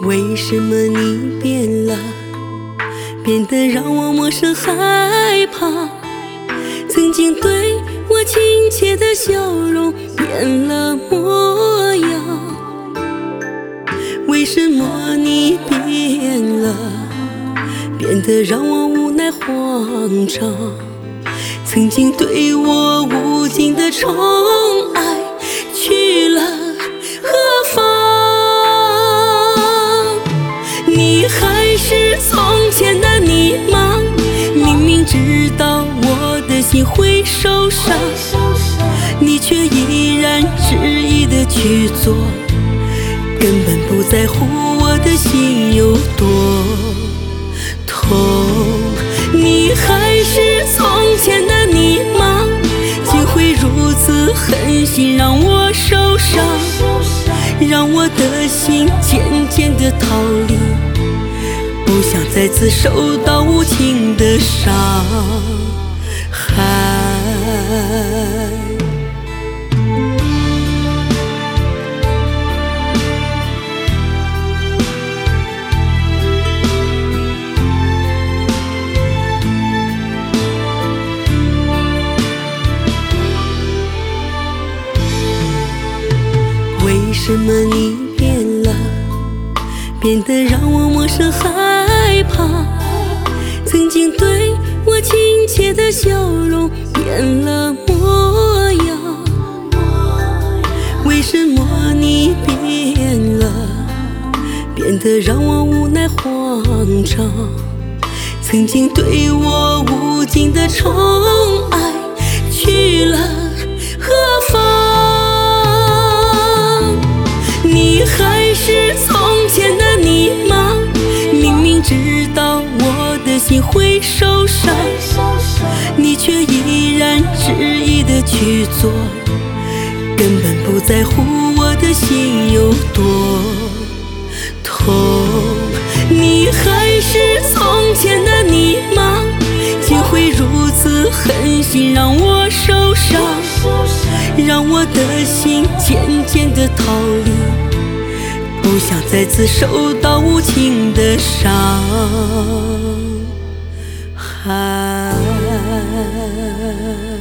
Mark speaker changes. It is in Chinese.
Speaker 1: 为什么你变了，变得让我陌生害怕？曾经对我亲切的笑容变了模样，为什么你变了，变得让我无奈慌张？曾经对我无尽的宠爱去了何方？你还是从前的你吗？明明知道我的心会受伤，你却依然执意的去做，根本不在乎我的心有多痛。你还是从前的你吗？竟会如此狠心让我受伤，让我的心渐渐地逃离，不想再次受到无情的伤害。为什么你变了，变得让我陌生害怕？曾经对我亲切的笑容变了模样，为什么你变了，变得让我无奈慌张？曾经对我无尽的宠爱去了何方？你还是从前的你吗？明明知道我的心会受伤，你却依然执意的去做，根本不在乎我的心有多痛。你还是从前的你吗？竟会如此狠心让我受伤，让我的心渐渐地逃离，不想再次受到无情的伤害。